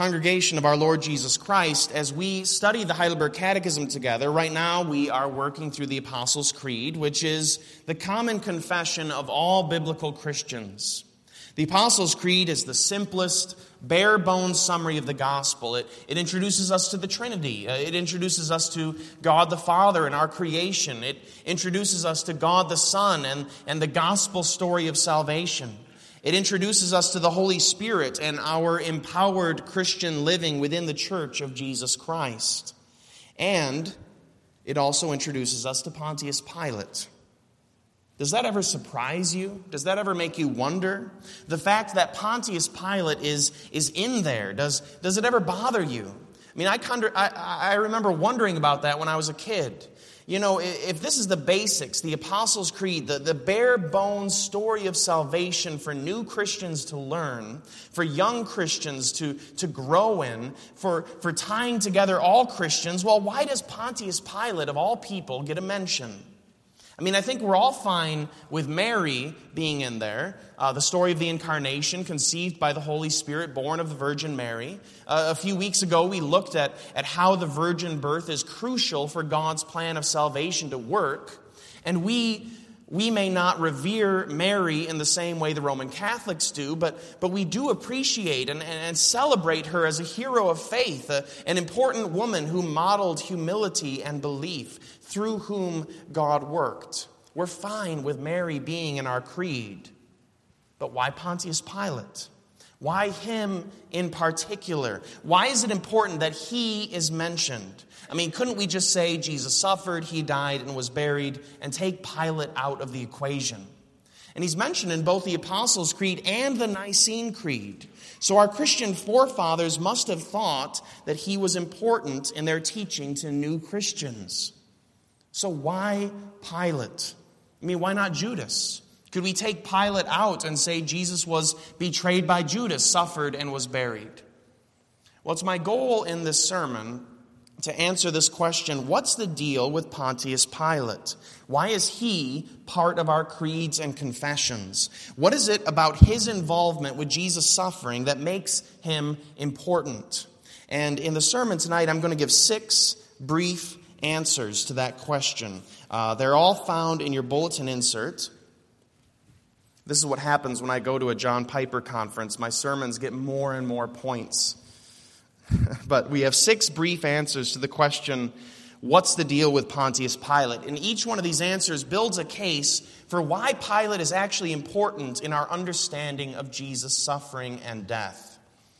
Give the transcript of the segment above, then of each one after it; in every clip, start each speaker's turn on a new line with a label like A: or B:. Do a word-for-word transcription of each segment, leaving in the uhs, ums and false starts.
A: Congregation of our Lord Jesus Christ, as we study the Heidelberg Catechism together, right now we are working through the Apostles' Creed, which is the common confession of all biblical Christians. The Apostles' Creed is the simplest, bare-bones summary of the gospel. It, it introduces us to the Trinity. Uh, it introduces us to God the Father and our creation. It introduces us to God the Son and, and the gospel story of salvation. It introduces us to the Holy Spirit and our empowered Christian living within the Church of Jesus Christ. And it also introduces us to Pontius Pilate. Does that ever surprise you? Does that ever make you wonder? The fact that Pontius Pilate is, is in there, does, does it ever bother you? I mean, I, I, I remember wondering about that when I was a kid. You know, if this is the basics, the Apostles' Creed, the, the bare bones story of salvation for new Christians to learn, for young Christians to, to grow in, for, for tying together all Christians, well, why does Pontius Pilate, of all people, get a mention? I mean, I think we're all fine with Mary being in there. Uh, the story of the Incarnation, conceived by the Holy Spirit, born of the Virgin Mary. Uh, a few weeks ago, we looked at, at how the virgin birth is crucial for God's plan of salvation to work. And we we may not revere Mary in the same way the Roman Catholics do, but, but we do appreciate and, and celebrate her as a hero of faith, a, an important woman who modeled humility and belief, through whom God worked. We're fine with Mary being in our creed. But why Pontius Pilate? Why him in particular? Why is it important that he is mentioned? I mean, couldn't we just say Jesus suffered, he died, and was buried, and take Pilate out of the equation? And he's mentioned in both the Apostles' Creed and the Nicene Creed. So our Christian forefathers must have thought that he was important in their teaching to new Christians. So why Pilate? I mean, why not Judas? Could we take Pilate out and say Jesus was betrayed by Judas, suffered, and was buried? Well, it's my goal in this sermon to answer this question: what's the deal with Pontius Pilate? Why is he part of our creeds and confessions? What is it about his involvement with Jesus' suffering that makes him important? And in the sermon tonight, I'm going to give six brief answers to that question. Uh, they're all found in your bulletin insert. This is what happens when I go to a John Piper conference. My sermons get more and more points. But we have six brief answers to the question, what's the deal with Pontius Pilate? And each one of these answers builds a case for why Pilate is actually important in our understanding of Jesus' suffering and death.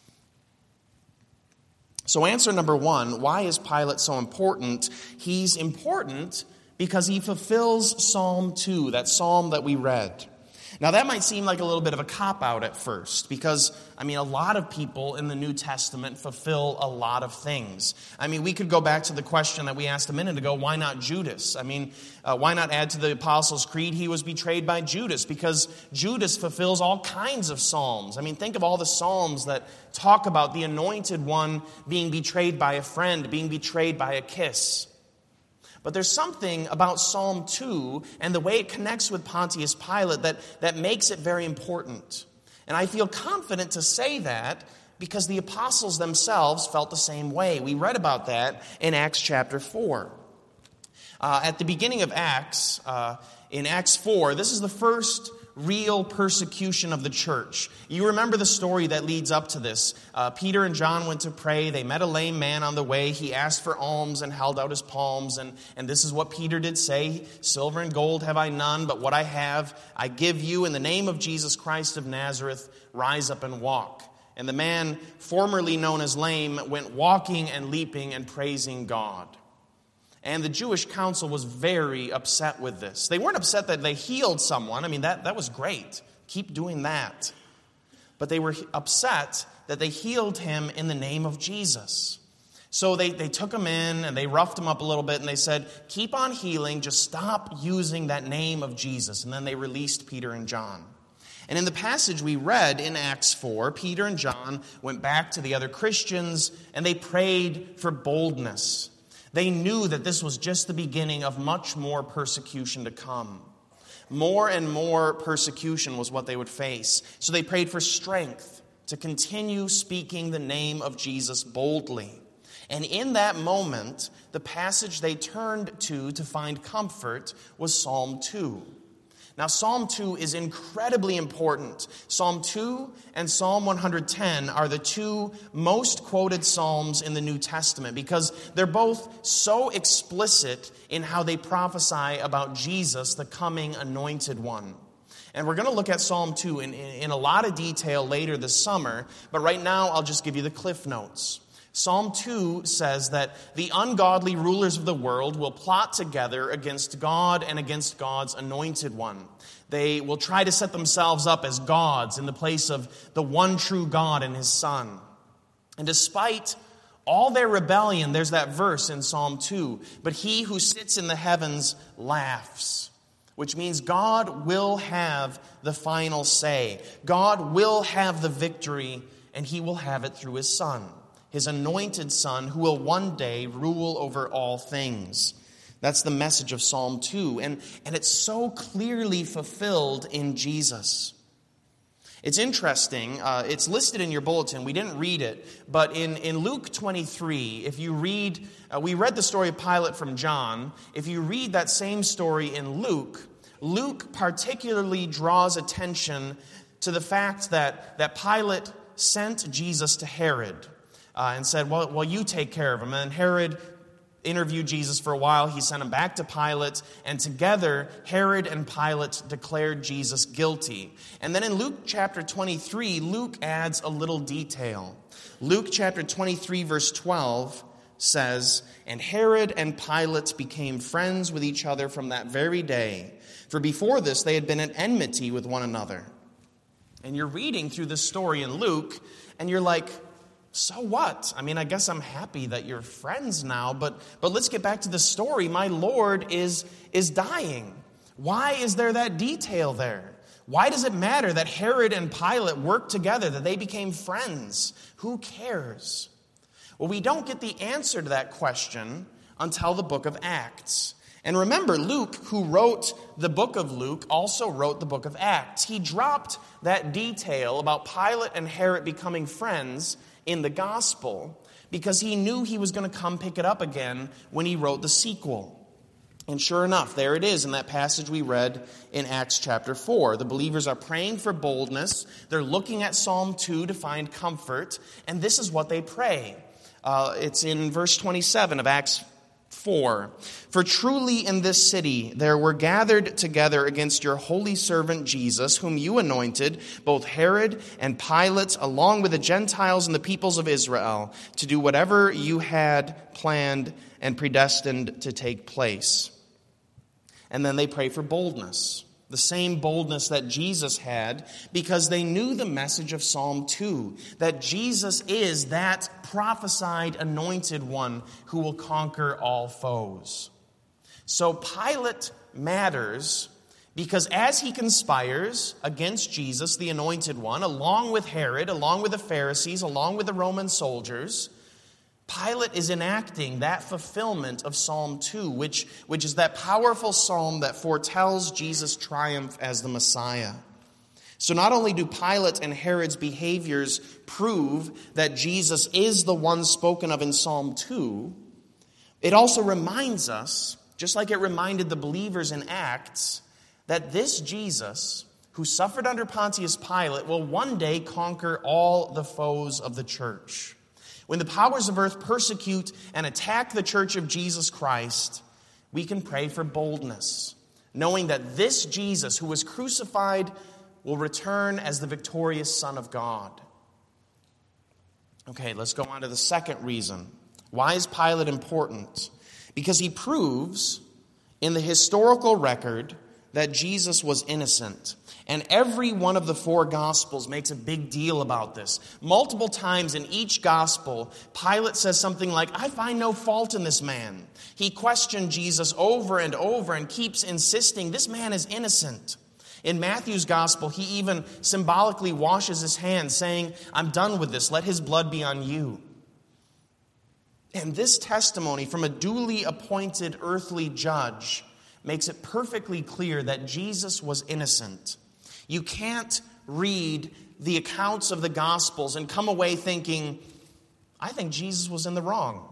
A: So answer number one, why is Pilate so important? He's important because he fulfills Psalm two, that psalm that we read. Now, that might seem like a little bit of a cop-out at first because, I mean, a lot of people in the New Testament fulfill a lot of things. I mean, we could go back to the question that we asked a minute ago, why not Judas? I mean, uh, why not add to the Apostles' Creed, he was betrayed by Judas, because Judas fulfills all kinds of psalms. I mean, think of all the psalms that talk about the anointed one being betrayed by a friend, being betrayed by a kiss. But there's something about Psalm two and the way it connects with Pontius Pilate that, that makes it very important. And I feel confident to say that because the apostles themselves felt the same way. We read about that in Acts chapter four. Uh, at the beginning of Acts, uh, in Acts four, this is the first real persecution of the church. You remember the story that leads up to this. Uh, Peter and John went to pray. They met a lame man on the way. He asked for alms and held out his palms. And, and this is what Peter did say: silver and gold have I none, but what I have I give you. In the name of Jesus Christ of Nazareth, rise up and walk. And the man, formerly known as lame, went walking and leaping and praising God. And the Jewish council was very upset with this. They weren't upset that they healed someone. I mean, that, that was great. Keep doing that. But they were upset that they healed him in the name of Jesus. So they, they took him in and they roughed him up a little bit and they said, keep on healing, just stop using that name of Jesus. And then they released Peter and John. And in the passage we read in Acts four, Peter and John went back to the other Christians and they prayed for boldness. They knew that this was just the beginning of much more persecution to come. More and more persecution was what they would face. So they prayed for strength to continue speaking the name of Jesus boldly. And in that moment, the passage they turned to to find comfort was Psalm two. Now, Psalm two is incredibly important. Psalm two and Psalm one hundred ten are the two most quoted psalms in the New Testament because they're both so explicit in how they prophesy about Jesus, the coming anointed one. And we're going to look at Psalm two in, in, in a lot of detail later this summer, but right now I'll just give you the cliff notes. Psalm two says that the ungodly rulers of the world will plot together against God and against God's anointed one. They will try to set themselves up as gods in the place of the one true God and his Son. And despite all their rebellion, there's that verse in Psalm two, but he who sits in the heavens laughs, which means God will have the final say. God will have the victory, and he will have it through his Son, his anointed Son, who will one day rule over all things. That's the message of Psalm two, and, and it's so clearly fulfilled in Jesus. It's interesting, uh, it's listed in your bulletin, we didn't read it, but in, in Luke twenty-three, if you read, uh, we read the story of Pilate from John. If you read that same story in Luke, Luke particularly draws attention to the fact that, that Pilate sent Jesus to Herod. Uh, and said, well, well, you take care of him. And Herod interviewed Jesus for a while. He sent him back to Pilate. And together, Herod and Pilate declared Jesus guilty. And then in Luke chapter twenty-three, Luke adds a little detail. Luke chapter twenty-three, verse twelve says, "And Herod and Pilate became friends with each other from that very day. For before this, they had been at enmity with one another." And you're reading through this story in Luke, and you're like, so what? I mean, I guess I'm happy that you're friends now, but but let's get back to the story. My Lord is, is dying. Why is there that detail there? Why does it matter that Herod and Pilate worked together, that they became friends? Who cares? Well, we don't get the answer to that question until the book of Acts. And remember, Luke, who wrote the book of Luke, also wrote the book of Acts. He dropped that detail about Pilate and Herod becoming friends in the gospel because he knew he was going to come pick it up again when he wrote the sequel. And sure enough, there it is in that passage we read in Acts chapter four. The believers are praying for boldness. They're looking at Psalm two to find comfort. And this is what they pray. Uh, it's in verse twenty-seven of Acts four. "For truly in this city there were gathered together against your holy servant Jesus, whom you anointed, both Herod and Pilate, along with the Gentiles and the peoples of Israel, to do whatever you had planned and predestined to take place." And then they pray for boldness. The same boldness that Jesus had, because they knew the message of Psalm two, that Jesus is that prophesied anointed one who will conquer all foes. So Pilate matters because as he conspires against Jesus, the anointed one, along with Herod, along with the Pharisees, along with the Roman soldiers, Pilate is enacting that fulfillment of Psalm two, which, which is that powerful psalm that foretells Jesus' triumph as the Messiah. So not only do Pilate and Herod's behaviors prove that Jesus is the one spoken of in Psalm two, it also reminds us, just like it reminded the believers in Acts, that this Jesus, who suffered under Pontius Pilate, will one day conquer all the foes of the church. When the powers of earth persecute and attack the church of Jesus Christ, we can pray for boldness, knowing that this Jesus who was crucified will return as the victorious Son of God. Okay, let's go on to the second reason. Why is Pilate important? Because he proves in the historical record that Jesus was innocent. And every one of the four Gospels makes a big deal about this. Multiple times in each Gospel, Pilate says something like, "I find no fault in this man." He questioned Jesus over and over and keeps insisting, this man is innocent. In Matthew's Gospel, he even symbolically washes his hands, saying, "I'm done with this. Let his blood be on you." And this testimony from a duly appointed earthly judge makes it perfectly clear that Jesus was innocent. You can't read the accounts of the Gospels and come away thinking, I think Jesus was in the wrong.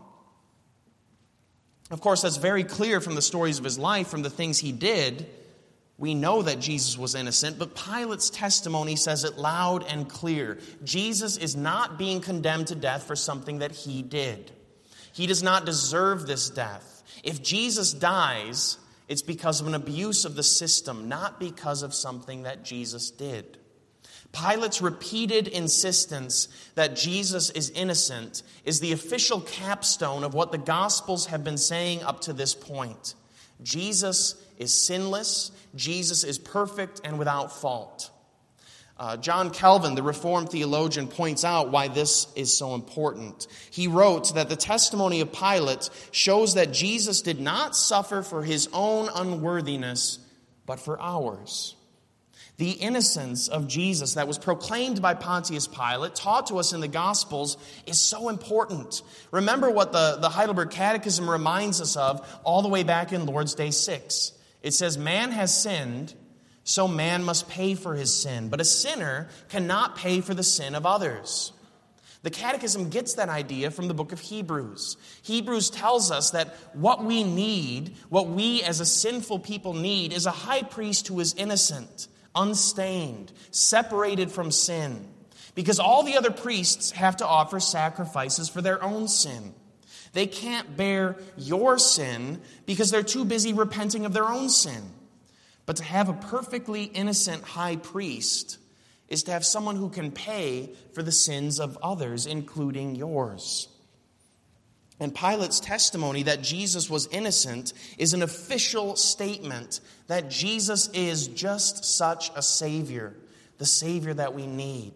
A: Of course, that's very clear from the stories of his life, from the things he did. We know that Jesus was innocent, but Pilate's testimony says it loud and clear. Jesus is not being condemned to death for something that he did. He does not deserve this death. If Jesus dies, it's because of an abuse of the system, not because of something that Jesus did. Pilate's repeated insistence that Jesus is innocent is the official capstone of what the Gospels have been saying up to this point. Jesus is sinless, Jesus is perfect and without fault. Uh, John Calvin, the Reformed theologian, points out why this is so important. He wrote that the testimony of Pilate shows that Jesus did not suffer for his own unworthiness, but for ours. The innocence of Jesus that was proclaimed by Pontius Pilate, taught to us in the Gospels, is so important. Remember what the, the Heidelberg Catechism reminds us of all the way back in Lord's Day six. It says, man has sinned, so man must pay for his sin. But a sinner cannot pay for the sin of others. The Catechism gets that idea from the book of Hebrews. Hebrews tells us that what we need, what we as a sinful people need, is a high priest who is innocent, unstained, separated from sin. Because all the other priests have to offer sacrifices for their own sin. They can't bear your sin because they're too busy repenting of their own sin. But to have a perfectly innocent high priest is to have someone who can pay for the sins of others, including yours. And Pilate's testimony that Jesus was innocent is an official statement that Jesus is just such a Savior, the Savior that we need.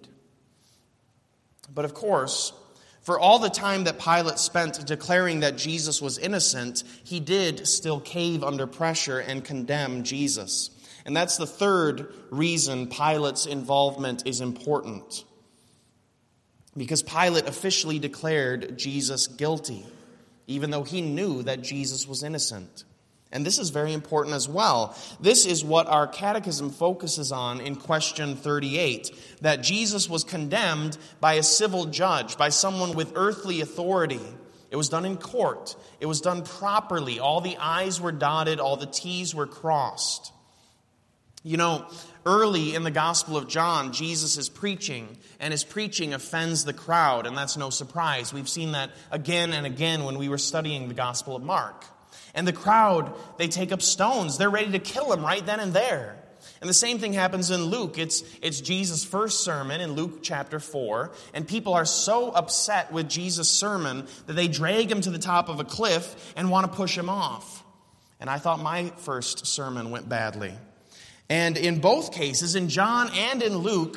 A: But of course, for all the time that Pilate spent declaring that Jesus was innocent, he did still cave under pressure and condemn Jesus. And that's the third reason Pilate's involvement is important. Because Pilate officially declared Jesus guilty, even though he knew that Jesus was innocent. And this is very important as well. This is what our catechism focuses on in question thirty-eight, that Jesus was condemned by a civil judge, by someone with earthly authority. It was done in court. It was done properly. All the I's were dotted, all the T's were crossed. You know, early in the Gospel of John, Jesus is preaching, and his preaching offends the crowd, and that's no surprise. We've seen that again and again when we were studying the Gospel of Mark. And the crowd, they take up stones. They're ready to kill him right then and there. And the same thing happens in Luke. It's, it's Jesus' first sermon in Luke chapter four, and people are so upset with Jesus' sermon that they drag him to the top of a cliff and want to push him off. And I thought my first sermon went badly. And in both cases, in John and in Luke,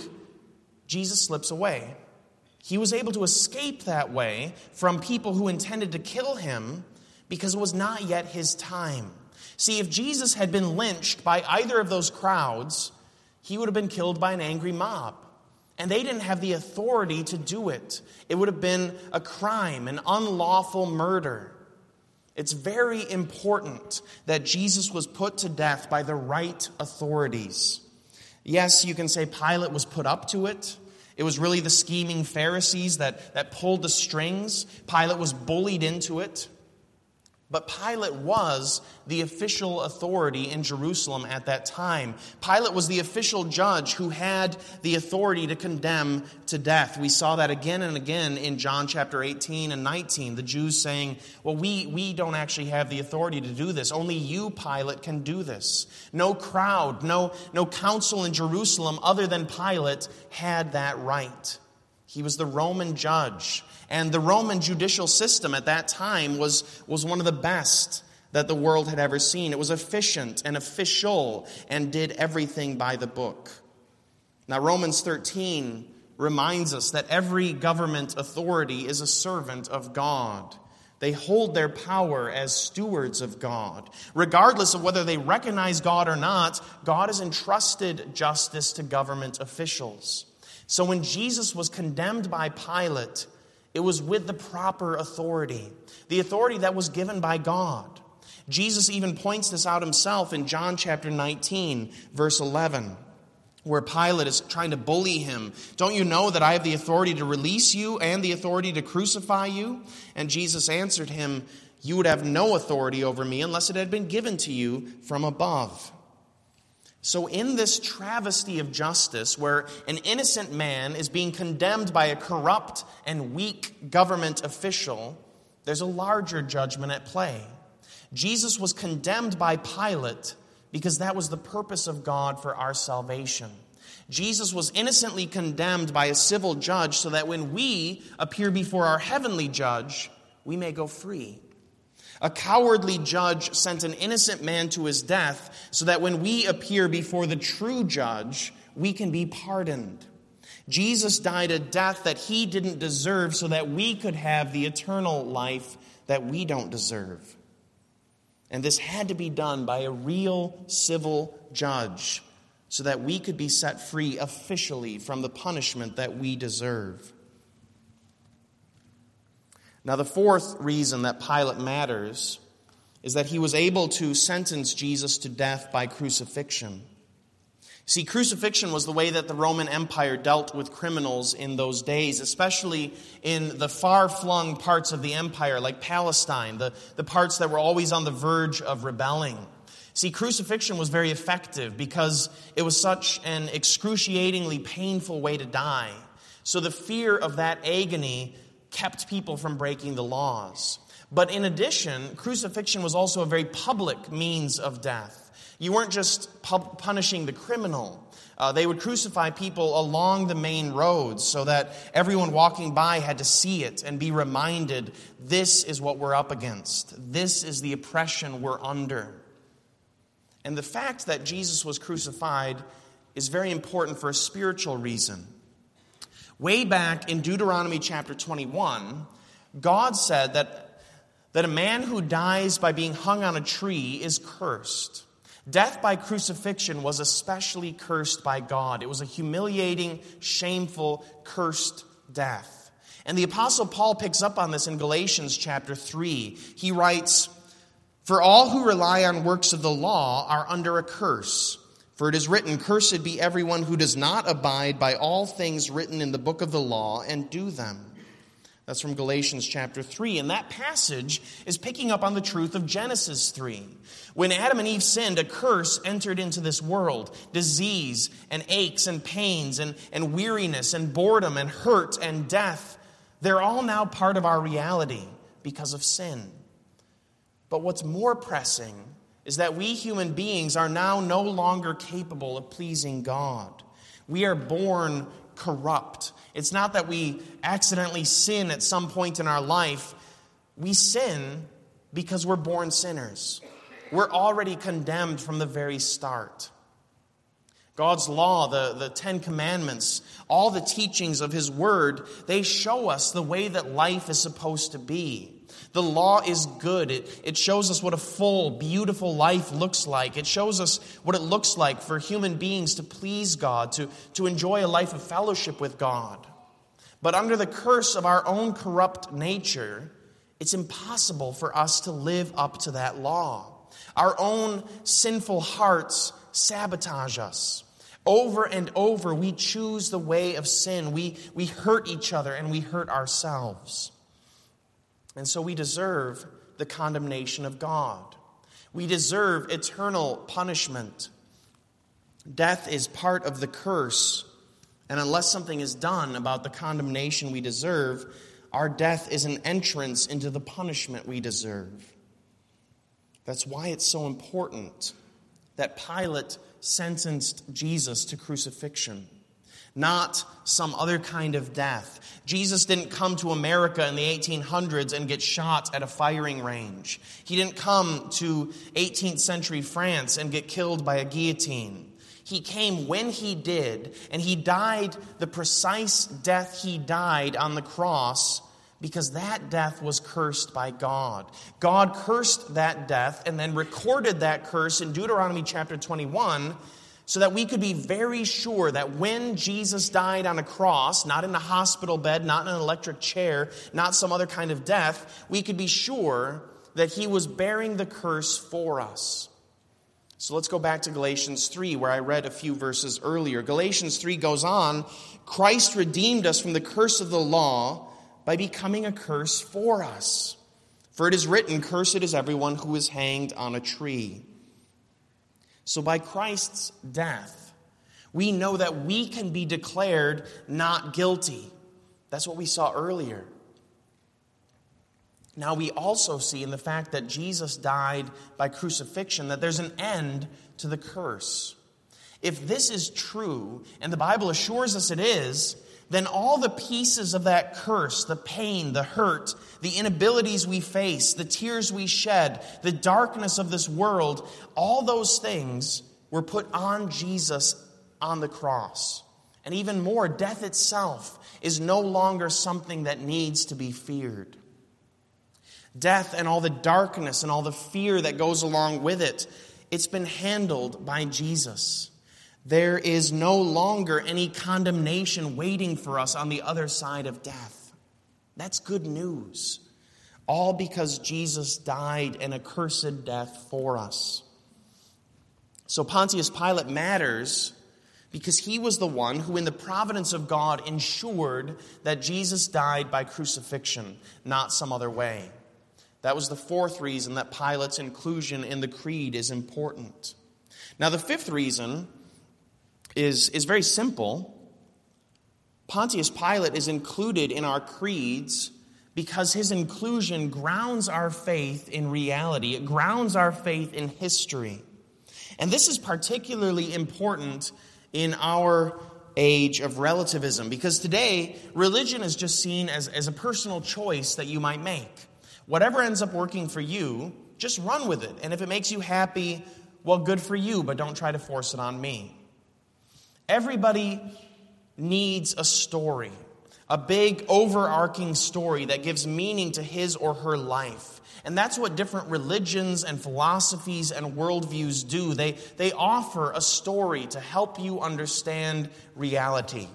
A: Jesus slips away. He was able to escape that way from people who intended to kill him because it was not yet his time. See, if Jesus had been lynched by either of those crowds, he would have been killed by an angry mob. And they didn't have the authority to do it. It would have been a crime, an unlawful murder. It's very important that Jesus was put to death by the right authorities. Yes, you can say Pilate was put up to it. It was really the scheming Pharisees that, that pulled the strings. Pilate was bullied into it. But Pilate was the official authority in Jerusalem at that time. Pilate was the official judge who had the authority to condemn to death. We saw that again and again in John chapter eighteen and nineteen. The Jews saying, well, we, we don't actually have the authority to do this. Only you, Pilate, can do this. No crowd, no, no council in Jerusalem other than Pilate had that right. He was the Roman judge. And the Roman judicial system at that time was, was one of the best that the world had ever seen. It was efficient and official and did everything by the book. Now, Romans thirteen reminds us that every government authority is a servant of God. They hold their power as stewards of God. Regardless of whether they recognize God or not, God has entrusted justice to government officials. So when Jesus was condemned by Pilate, it was with the proper authority, the authority that was given by God. Jesus even points this out himself in John chapter nineteen, verse eleven, where Pilate is trying to bully him. Don't you know that I have the authority to release you and the authority to crucify you? And Jesus answered him, you would have no authority over me unless it had been given to you from above. So in this travesty of justice, where an innocent man is being condemned by a corrupt and weak government official, there's a larger judgment at play. Jesus was condemned by Pilate because that was the purpose of God for our salvation. Jesus was innocently condemned by a civil judge so that when we appear before our heavenly judge, we may go free. A cowardly judge sent an innocent man to his death so that when we appear before the true judge, we can be pardoned. Jesus died a death that he didn't deserve so that we could have the eternal life that we don't deserve. And this had to be done by a real civil judge so that we could be set free officially from the punishment that we deserve. Now, the fourth reason that Pilate matters is that he was able to sentence Jesus to death by crucifixion. See, crucifixion was the way that the Roman Empire dealt with criminals in those days, especially in the far-flung parts of the empire, like Palestine, the, the parts that were always on the verge of rebelling. See, crucifixion was very effective because it was such an excruciatingly painful way to die. So the fear of that agony kept people from breaking the laws. But in addition, crucifixion was also a very public means of death. You weren't just pub- punishing the criminal. Uh, they would crucify people along the main roads so that everyone walking by had to see it and be reminded, this is what we're up against. This is the oppression we're under. And the fact that Jesus was crucified is very important for a spiritual reason. Way back in Deuteronomy chapter twenty-one, God said that, that a man who dies by being hung on a tree is cursed. Death by crucifixion was especially cursed by God. It was a humiliating, shameful, cursed death. And the Apostle Paul picks up on this in Galatians chapter three. He writes, for all who rely on works of the law are under a curse. For it is written, cursed be everyone who does not abide by all things written in the book of the law and do them. That's from Galatians chapter three. And that passage is picking up on the truth of Genesis three. When Adam and Eve sinned, a curse entered into this world. Disease and aches and pains and, and weariness and boredom and hurt and death. They're all now part of our reality because of sin. But what's more pressing is that we human beings are now no longer capable of pleasing God. We are born corrupt. It's not that we accidentally sin at some point in our life. We sin because we're born sinners. We're already condemned from the very start. God's law, the, the Ten Commandments, all the teachings of His Word, they show us the way that life is supposed to be. The law is good. It, it shows us what a full, beautiful life looks like. It shows us what it looks like for human beings to please God, to, to enjoy a life of fellowship with God. But under the curse of our own corrupt nature, it's impossible for us to live up to that law. Our own sinful hearts sabotage us. Over and over, we choose the way of sin. We, we hurt each other and we hurt ourselves. And so we deserve the condemnation of God. We deserve eternal punishment. Death is part of the curse. And unless something is done about the condemnation we deserve, our death is an entrance into the punishment we deserve. That's why it's so important that Pilate sentenced Jesus to crucifixion, not some other kind of death. Jesus didn't come to America in the eighteen hundreds and get shot at a firing range. He didn't come to eighteenth century France and get killed by a guillotine. He came when he did, and he died the precise death he died on the cross because that death was cursed by God. God cursed that death and then recorded that curse in Deuteronomy chapter twenty-one so that we could be very sure that when Jesus died on a cross, not in a hospital bed, not in an electric chair, not some other kind of death, we could be sure that he was bearing the curse for us. So let's go back to Galatians three, where I read a few verses earlier. Galatians three goes on, Christ redeemed us from the curse of the law by becoming a curse for us. For it is written, cursed is everyone who is hanged on a tree. So by Christ's death, we know that we can be declared not guilty. That's what we saw earlier. Now we also see in the fact that Jesus died by crucifixion that there's an end to the curse. If this is true, and the Bible assures us it is, then all the pieces of that curse, the pain, the hurt, the inabilities we face, the tears we shed, the darkness of this world, all those things were put on Jesus on the cross. And even more, death itself is no longer something that needs to be feared. Death and all the darkness and all the fear that goes along with it, it's been handled by Jesus. There is no longer any condemnation waiting for us on the other side of death. That's good news. All because Jesus died an accursed death for us. So Pontius Pilate matters because he was the one who in the providence of God ensured that Jesus died by crucifixion, not some other way. That was the fourth reason that Pilate's inclusion in the creed is important. Now the fifth reason is, is very simple. Pontius Pilate is included in our creeds because his inclusion grounds our faith in reality. It grounds our faith in history. And this is particularly important in our age of relativism because today religion is just seen as, as a personal choice that you might make. Whatever ends up working for you, just run with it. And if it makes you happy, well, good for you, but don't try to force it on me. Everybody needs a story, a big overarching story that gives meaning to his or her life. And that's what different religions and philosophies and worldviews do. They, they offer a story to help you understand reality.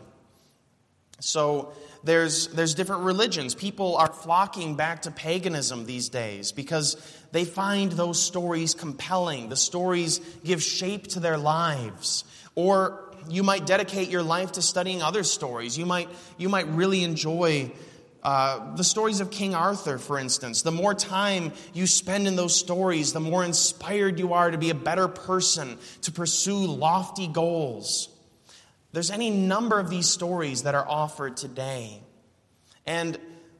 A: So there's, there's different religions. People are flocking back to paganism these days because they find those stories compelling. The stories give shape to their lives. Or you might dedicate your life to studying other stories. You might, you might really enjoy uh, the stories of King Arthur, for instance. The more time you spend in those stories, the more inspired you are to be a better person, to pursue lofty goals. There's any number of these stories that are offered today. And,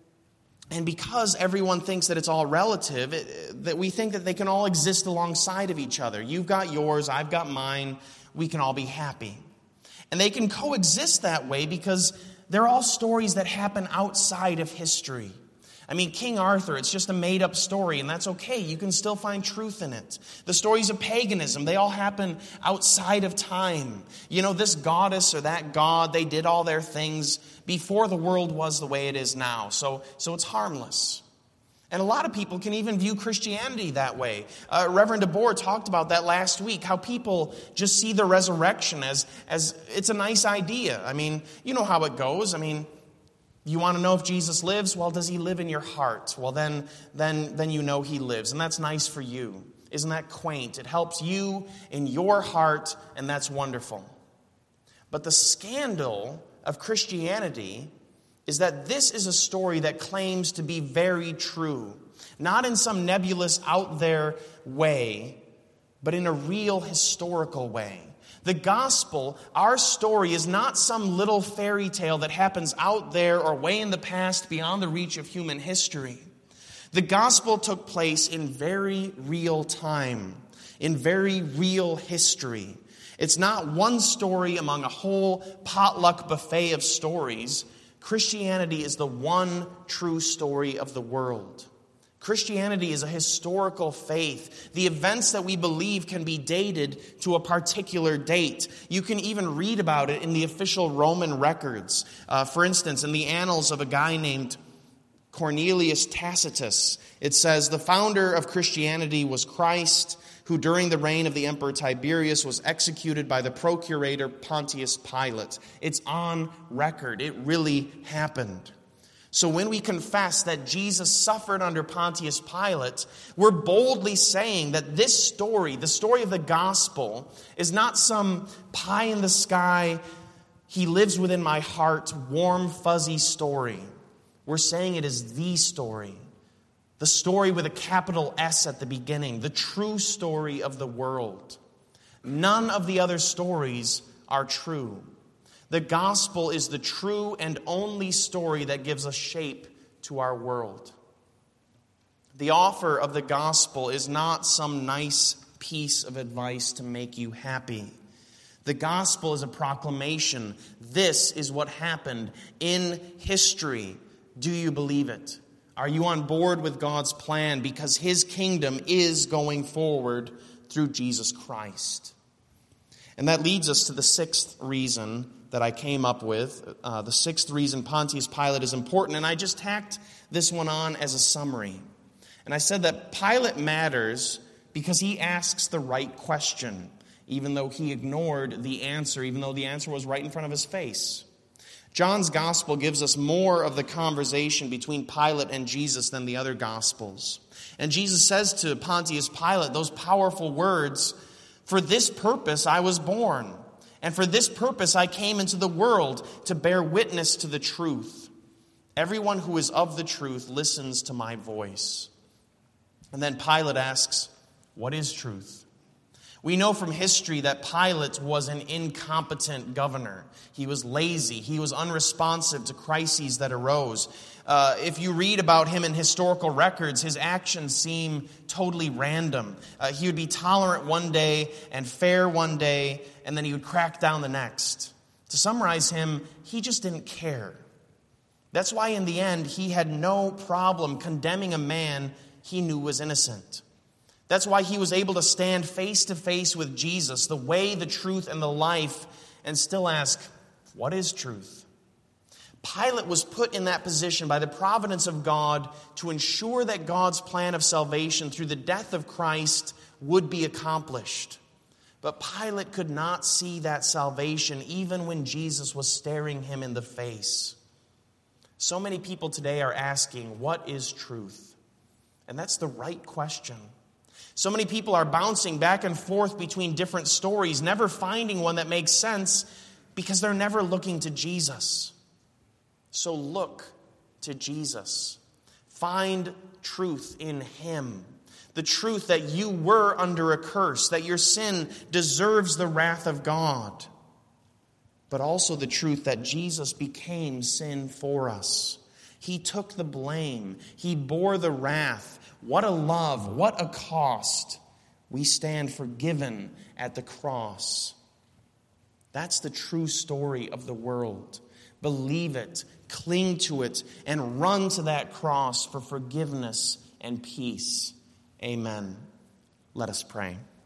A: and because everyone thinks that it's all relative, it, that we think that they can all exist alongside of each other. You've got yours, I've got mine, we can all be happy. And they can coexist that way because they're all stories that happen outside of history. I mean, King Arthur, it's just a made-up story, and that's okay. You can still find truth in it. The stories of paganism, they all happen outside of time. You know, this goddess or that god, they did all their things before the world was the way it is now. So, so it's harmless. And a lot of people can even view Christianity that way. Uh, Reverend DeBoer talked about that last week, how people just see the resurrection as, as it's a nice idea. I mean, you know how it goes. I mean, you want to know if Jesus lives? Well, does he live in your heart? Well, then, then, then you know he lives, and that's nice for you. Isn't that quaint? It helps you in your heart, and that's wonderful. But the scandal of Christianity is that this is a story that claims to be very true, not in some nebulous out there way, but in a real historical way. The gospel, our story, is not some little fairy tale that happens out there or way in the past beyond the reach of human history. The gospel took place in very real time, in very real history. It's not one story among a whole potluck buffet of stories. Christianity is the one true story of the world. Christianity is a historical faith. The events that we believe can be dated to a particular date. You can even read about it in the official Roman records. Uh, for instance, in the annals of a guy named Cornelius Tacitus, it says, the founder of Christianity was Christ, who during the reign of the Emperor Tiberius was executed by the procurator Pontius Pilate. It's on record. It really happened. So when we confess that Jesus suffered under Pontius Pilate, we're boldly saying that this story, the story of the gospel, is not some pie in the sky, he lives within my heart, warm, fuzzy story. We're saying it is the story. The story with a capital S at the beginning. The true story of the world. None of the other stories are true. The gospel is the true and only story that gives a shape to our world. The offer of the gospel is not some nice piece of advice to make you happy. The gospel is a proclamation. This is what happened in history. Do you believe it? Are you on board with God's plan? Because his kingdom is going forward through Jesus Christ. And that leads us to the sixth reason that I came up with. Uh, the sixth reason Pontius Pilate is important. And I just tacked this one on as a summary. And I said that Pilate matters because he asks the right question, even though he ignored the answer, even though the answer was right in front of his face. John's gospel gives us more of the conversation between Pilate and Jesus than the other gospels. And Jesus says to Pontius Pilate those powerful words, "For this purpose I was born, and for this purpose I came into the world, to bear witness to the truth. Everyone who is of the truth listens to my voice." And then Pilate asks, what is truth? We know from history that Pilate was an incompetent governor. He was lazy. He was unresponsive to crises that arose. Uh, if you read about him in historical records, his actions seem totally random. Uh, he would be tolerant one day and fair one day, and then he would crack down the next. To summarize him, he just didn't care. That's why in the end, he had no problem condemning a man he knew was innocent. That's why he was able to stand face to face with Jesus, the way, the truth, and the life, and still ask, what is truth? Pilate was put in that position by the providence of God to ensure that God's plan of salvation through the death of Christ would be accomplished. But Pilate could not see that salvation even when Jesus was staring him in the face. So many people today are asking, what is truth? And that's the right question. So many people are bouncing back and forth between different stories, never finding one that makes sense because they're never looking to Jesus. So look to Jesus. Find truth in him. The truth that you were under a curse, that your sin deserves the wrath of God. But also the truth that Jesus became sin for us. He took the blame. He bore the wrath. What a love, what a cost. We stand forgiven at the cross. That's the true story of the world. Believe it, cling to it, and run to that cross for forgiveness and peace. Amen. Let us pray.